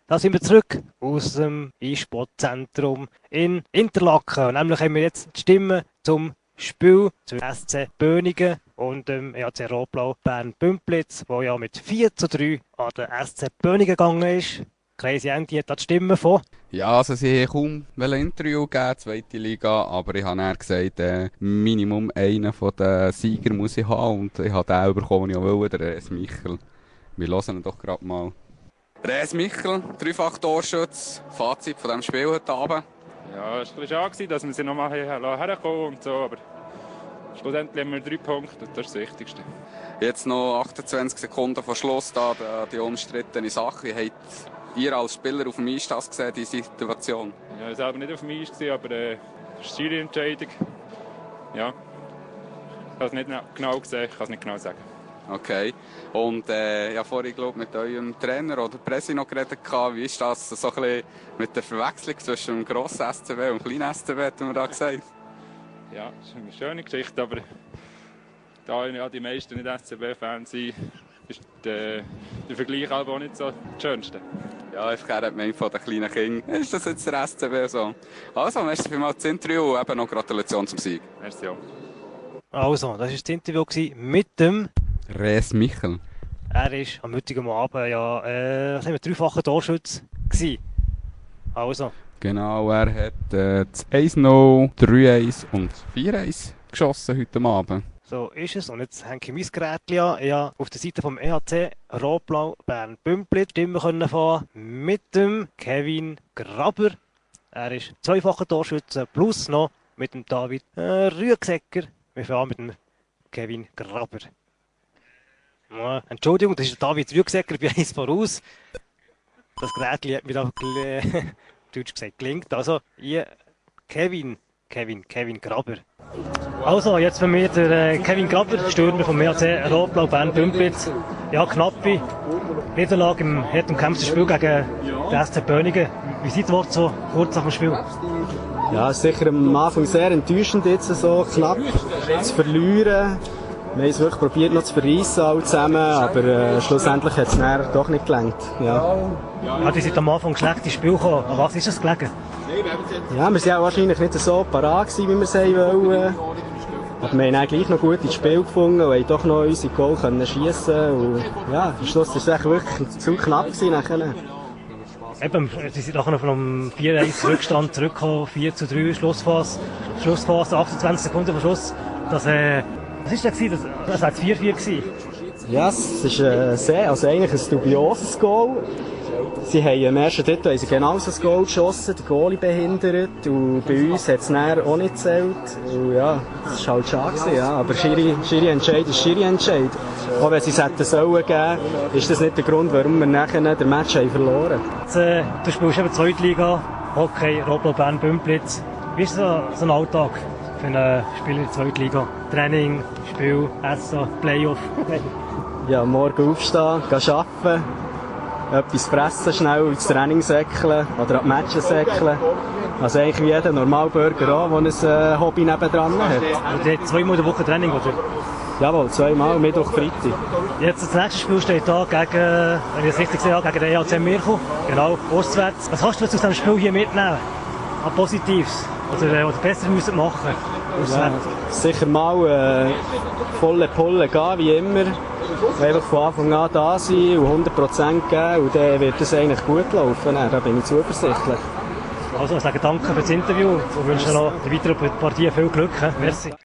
Da sind wir zurück aus dem E-Sportzentrum in Interlaken. Nämlich haben wir jetzt die Stimmen zum Spiel zwischen SC Bönigen und dem EHC Rot-Blau Bern-Bümpliz, wo ja mit 4:3 an den SC Bönigen gegangen ist. Crazy Andy hat da die Stimmen von. Ja, also sie haben kaum ein Interview gegeben, zweite Liga, aber ich habe dann gesagt, Minimum einen von den Siegern muss ich haben und ich habe den bekommen, den ich auch wollte, der Res Michel. Wir hören ihn doch gerade mal. Res Michel, dreifach Torschütze, Fazit von diesem Spiel heute Abend. Ja, es war ein bisschen schade, dass wir sie nochmal herkommen und so, aber schlussendlich haben wir 3 Punkte, das ist das Wichtigste. Jetzt noch 28 Sekunden vor Schluss, da die unstrittene Sache. Wie habt ihr als Spieler auf dem Eis das gesehen, die Situation? Ja, ich war selber nicht auf dem Eis, aber das ist die Juryentscheidung. Ja, ich habe es nicht genau gesehen, ich kann es nicht genau sagen. Okay. Und ja, vorhin glaube mit eurem Trainer oder Presse noch geredet. Wie ist das so ein bisschen mit der Verwechslung zwischen dem grossen SCB und dem kleinen SCB, hat man da gesagt? Ja, das ist eine schöne Geschichte, aber da ja die meisten nicht SCB-Fans sind, ist der Vergleich auch nicht so das Schönste. Ja, einfach hat man von den kleinen Kindern. Ist das jetzt der SCB so? Also, merci vielmals das Interview und eben noch Gratulation zum Sieg. Merci auch. Also, das war das Interview mit dem Res Michel. Er war am heutigen Abend ja, dreifacher Torschütze gewesen. Also. Genau, er hat das 1-0, 3-1 und 4-1 geschossen heute Abend. So ist es. Und jetzt hänge ich mein Gerät an. Ich habe auf der Seite vom EHC Rot-Blau Bern-Bümpliz Stimmen können fahren mit dem Kevin Graber. Er ist zweifacher Torschütze plus noch mit dem David Rüegsecker. Wir fahren mit dem Kevin Graber. Entschuldigung, das ist der David Rüegsecker bei 1 voraus. Das Gerät hat mir da Deutsch gesagt gelingt. Also hier Kevin Graber. Also jetzt für mich der Kevin Graber, Stürmer vom EHC Rot-Blau Bern-Bümpliz. Ja, knappe Niederlage im hart umkämpften Spiel gegen den SC Bönigen. Wie sieht es so kurz nach dem Spiel? Ja, es ist sicher am Anfang sehr enttäuschend, jetzt so knapp zu verlieren. Wir haben es wirklich probiert noch zu verreissen, alle zusammen, aber schlussendlich hat es dann doch nicht gelangt. Ja. Ja, die sind am Anfang schlechtes Spiel gekommen. An was ist es gelegen? Ja, wir waren auch wahrscheinlich nicht so parat gewesen, wie wir es wollen. Aber wir haben dann gleich noch gut ins Spiel gefunden und haben doch noch unsere Goal schiessen. Und ja, am Schluss war es wirklich zu knapp gewesen. Eben, sie sind nachher von einem 4-1 Rückstand zurückgekommen, 4:3 Schlussphase, 28 Sekunden vor Schluss. Was war das? Das war 4-4 gewesen. Ja, es ist eigentlich ein dubioses Goal. Sie haben im ersten Drittel genauso ein Goal geschossen, den Goalie behindert und bei uns hat es dann auch nicht gezählt. Und ja, das war halt schade gewesen, ja. Aber Schiri-Entscheid ist Schiri-Entscheid. Auch wenn sie es hätten sollen geben, ist das nicht der Grund, warum wir nachher den Match haben verloren. Du spielst eben Zweitliga, Hockey, Rot-Blau Bern-Bümpliz. Wie ist so ein Alltag für einen Spieler in der Zweitliga? Training, Spiel, Essen, Playoff? Ja, morgen aufstehen, gehen arbeiten, etwas fressen, schnell ins Training säckeln oder an die Matches säckeln. Also eigentlich wie jeder Normalbürger auch, der ein Hobby nebendran hat. Und ihr habt 2-mal in der Woche Training, oder? Jawohl, 2-mal, Mittwoch, Freitag. Jetzt das nächste Spiel steht da gegen, wenn ich es richtig sehe, gegen den EHC Mirko. Genau, auswärts. Was kannst du jetzt aus diesem Spiel hier mitnehmen? An Positives? Oder besser müssen machen? Ja, sicher mal volle Pulle gehen, wie immer. Einfach von Anfang an da sein und 100% geben und dann wird es eigentlich gut laufen. Da bin ich zuversichtlich. Also ich sage danke für das Interview und wünsche noch in der weiteren Partie viel Glück. Merci.